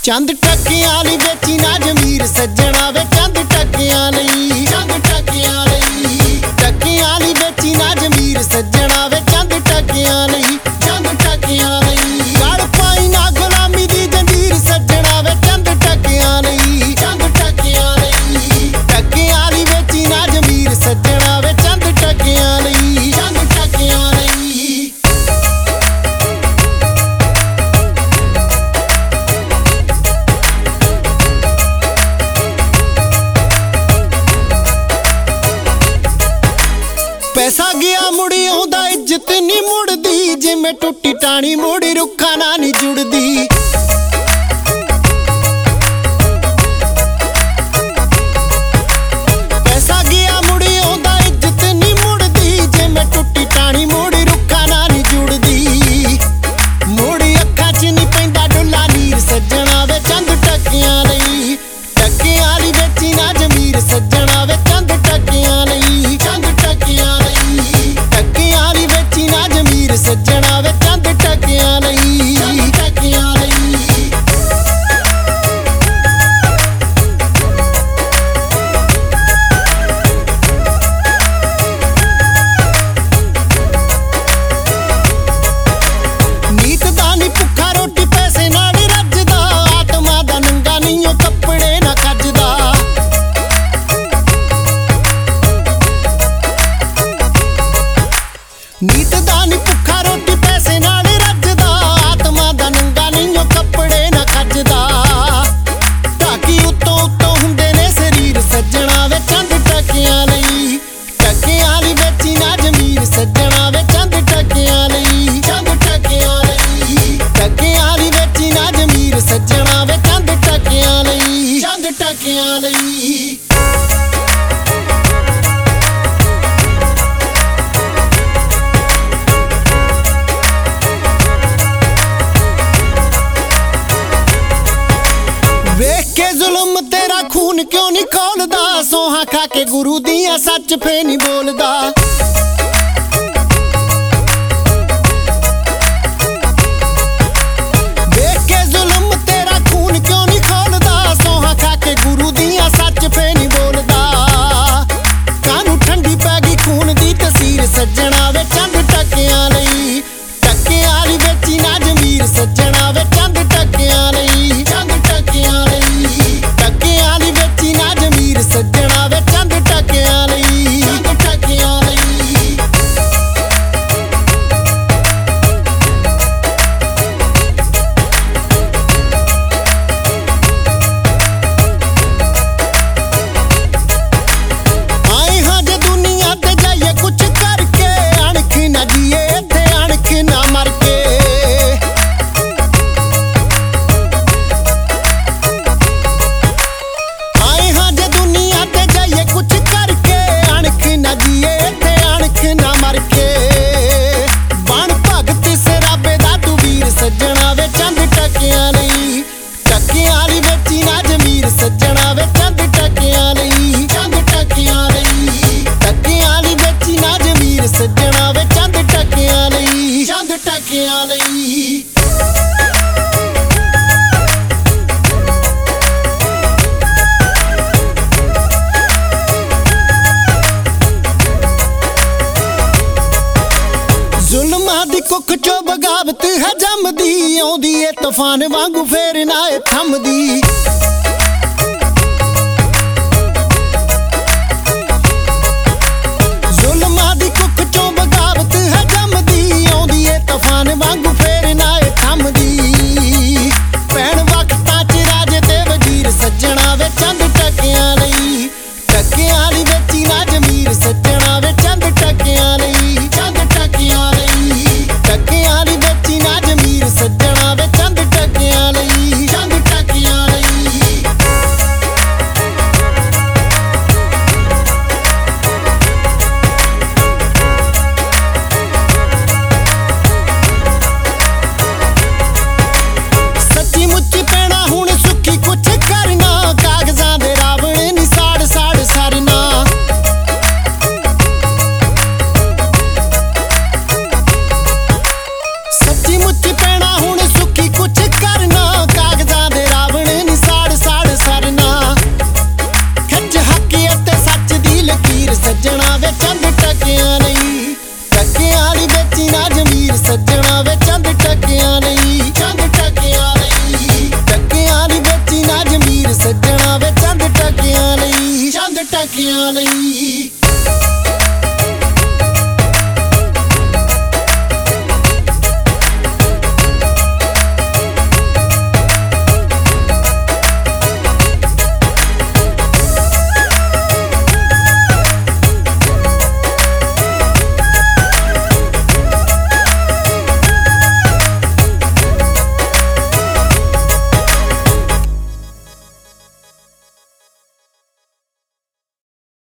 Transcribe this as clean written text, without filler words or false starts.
चंद टकियां वाली बेची ना जमीर सज्जणा वे चंद टकियां नहीं चंद टकियां नहीं टकियां वाली बेची ना जमीर सज्जणा वे चंद टकियां नहीं चंद टकियां नहीं गल पाई ना गुलामी दी जंजीर सज्जणा वे चंद टकियां नहीं चंद टकियां नहीं टकियां वाली बेची ना जमीर सज्जणा वे चंद टकियां नहीं चंद टकियां नहीं। पैसा गया मुड़ी आउंदा इज्जत नहीं मुड़दी जिवें टुटी टाणी मुड़ी रुखा ना नहीं जुड़दी। पैसा गया मुड़ी आउंदा इज्जत नहीं मुड़दी जिवें टुटी टाणी मुड़ी रुखा ना नहीं जुड़दी। मुड़ी अखां च नहीं पैंदा डुल्ला नीर सज्जणा वे चंद टकियां नहीं टकियां वाली बेची ना जमीर सज्जणा वे चंद टकियां नहीं चंद टकियां नहीं टकियां वाली बेची ना जमीर सज्जणा वे चंद टकियां नहीं चंद टकियां नहीं। नीत दा नहीं भुखा रोटी पैसे नाल रजदा आत्मा दा नंगा नहीं ओ कपड़े ना खजदा। नीत दा नहीं भुखा रोटी पैसे नाल रजदा आत्मा दा नंगा नहीं ओ कपड़े ना खजदा। ढाकी उत्तों उत्तों हुंदे ने शरीर सज्जणा वे चंद टकियां नहीं टकियां वाली बेची ना जमीर सज्जणा वे चंद टकियां नहीं चंद टकियां नहीं टकियां वाली बेची ना जमीर सज्जणा वे चंद टकियां नहीं चंद टकियां नहीं। वेख के जुल्म तेरा खून क्यों नहीं खोलदा सोहा खा के गुरु दियां सच फे नहीं बोलदा। वेख के जुल्म तेरा खून क्यों नहीं खोलदा सोहा खा के गुरु दियां सच फे नहीं बोलदा। कानू ठंडी पै गई खून दी तसीर सज्जणा वे चंद टकियां नहीं टकियां वाली बेची ना जमीर सज्जणा वे चंद टकियां नहीं चंद टकियां नहीं टकियां वाली बेची ना जमीर सज्जणा वे चंद टकियां नहीं चंद टकियां नहीं। आए हां जे दुनिया ते जाइए कुछ करके अणख ना जिए इत्थे अणख ना मर के। आए हां जे दुनिया ते जाइए कुछ करके अणख ना जिए इत्थे अणख ना मर के। बण भगत सराबे दा तू वीर सज्जणा वे चंद टकियां नहीं टकियां वाली बेची ना जमीर सज्जणा वे चंद टकियां नहीं चंद टकियां नहीं टकियां वाली बेची ना जमीर सज्जणा वे चंद टकियां नहीं चंद टकियां नहीं। जुल्मां दी कुख चो बगावत है जमदी आउंदी ए तूफान वांगू फेर ना ए थमदी। जुल्मां दी कुख चो बगावत है जमदी आउंदी ए तूफान वांगू फेर ना ए थमदी। भैण वक्तां च राजे ते वजीर सज्जणा वे चंद टकियां नहीं टकियां वाली बेची ना जमीर सज्जणा वे चंद टकियां नहीं चंद टकियां नहीं टकियां वाली बेची ना जमीर सज्जणा वे चंद टकियां नहीं चंद टकियां नहीं। सच्ची मुच्ची पैणा हुण सुखी कुछ करना कागजां दे रावण ਟਾਂਕਿਆਂ ਲਈ।